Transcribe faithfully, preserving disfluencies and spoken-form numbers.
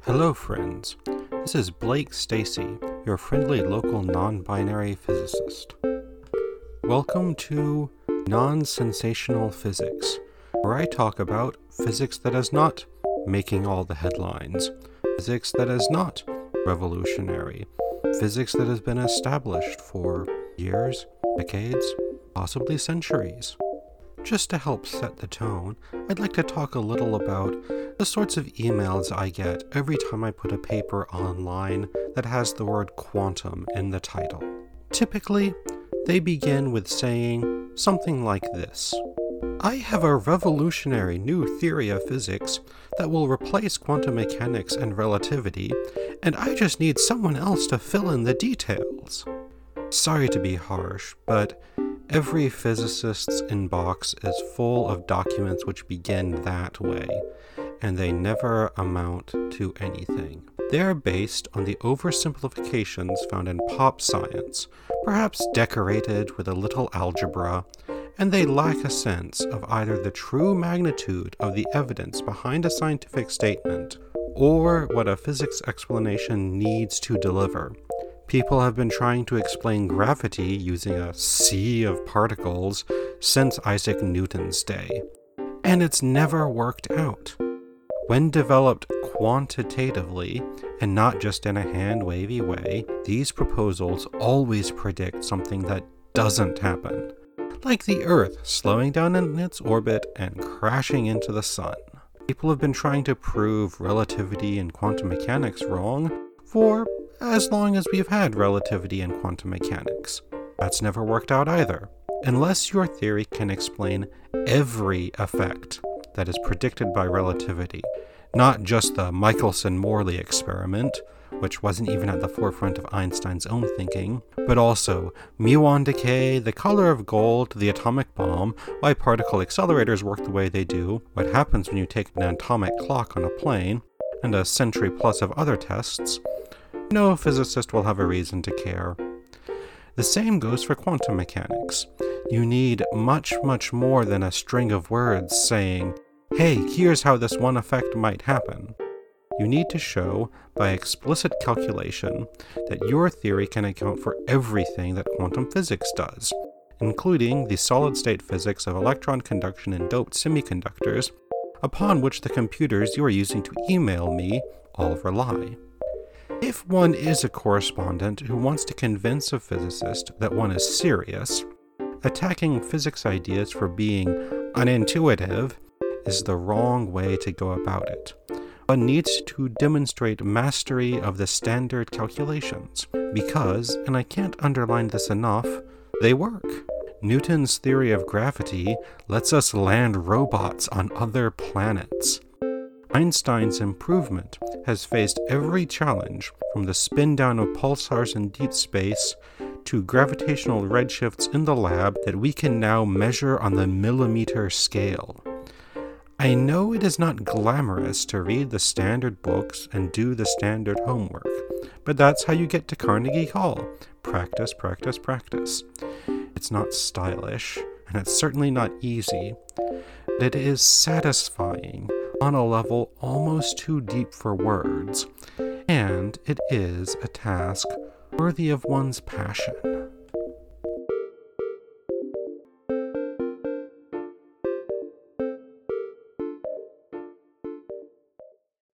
Hello friends, this is Blake Stacy, your friendly local non-binary physicist. Welcome to Non-Sensational Physics, where I talk about physics that is not making all the headlines, physics that is not revolutionary, physics that has been established for years, decades, possibly centuries. Just to help set the tone, I'd like to talk a little about the sorts of emails I get every time I put a paper online that has the word quantum in the title. Typically, they begin with saying something like this: I have a revolutionary new theory of physics that will replace quantum mechanics and relativity, and I just need someone else to fill in the details. Sorry to be harsh, but every physicist's inbox is full of documents which begin that way, and they never amount to anything. They are based on the oversimplifications found in pop science, perhaps decorated with a little algebra, and they lack a sense of either the true magnitude of the evidence behind a scientific statement, or what a physics explanation needs to deliver. People have been trying to explain gravity using a sea of particles since Isaac Newton's day, and it's never worked out. When developed quantitatively, and not just in a hand-wavy way, these proposals always predict something that doesn't happen, like the Earth slowing down in its orbit and crashing into the sun. People have been trying to prove relativity and quantum mechanics wrong for as long as we've had relativity and quantum mechanics. That's never worked out either, unless your theory can explain every effect that is predicted by relativity, not just the Michelson-Morley experiment, which wasn't even at the forefront of Einstein's own thinking, but also muon decay, the color of gold, the atomic bomb, why particle accelerators work the way they do, what happens when you take an atomic clock on a plane, and a century plus of other tests. No physicist will have a reason to care. The same goes for quantum mechanics. You need much, much more than a string of words saying, hey, here's how this one effect might happen. You need to show, by explicit calculation, that your theory can account for everything that quantum physics does, including the solid-state physics of electron conduction in doped semiconductors, upon which the computers you are using to email me all rely. If one is a correspondent who wants to convince a physicist that one is serious, attacking physics ideas for being unintuitive is the wrong way to go about it. One needs to demonstrate mastery of the standard calculations, because, and I can't underline this enough, they work. Newton's theory of gravity lets us land robots on other planets. Einstein's improvement has faced every challenge, from the spin-down of pulsars in deep space to gravitational redshifts in the lab that we can now measure on the millimeter scale. I know it is not glamorous to read the standard books and do the standard homework, but that's how you get to Carnegie Hall. Practice, practice, practice. It's not stylish, and it's certainly not easy, but it is satisfying on a level almost too deep for words, and it is a task worthy of one's passion.